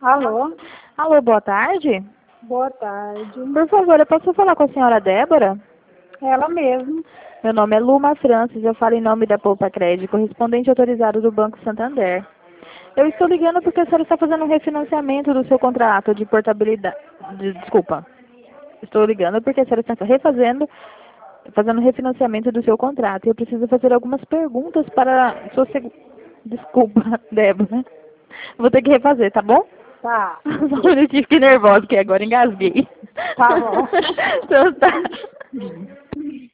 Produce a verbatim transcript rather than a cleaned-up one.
Alô? Alô, boa tarde. Boa tarde. Por favor, eu posso falar com a senhora Débora? Ela mesmo. Meu nome é Luma Francis, eu falo em nome da Poupa Crédito, correspondente autorizado do Banco Santander. Eu estou ligando porque a senhora está fazendo um refinanciamento do seu contrato de portabilidade. de- Desculpa. Estou ligando porque a senhora está refazendo, fazendo um refinanciamento do seu contrato. E eu preciso fazer algumas perguntas para sua segu... Desculpa, Débora. Vou ter que refazer, tá bom? Tá, Só um ok. minutinho, fiquei nervosa, porque agora engasguei. Tá bom. Então tá.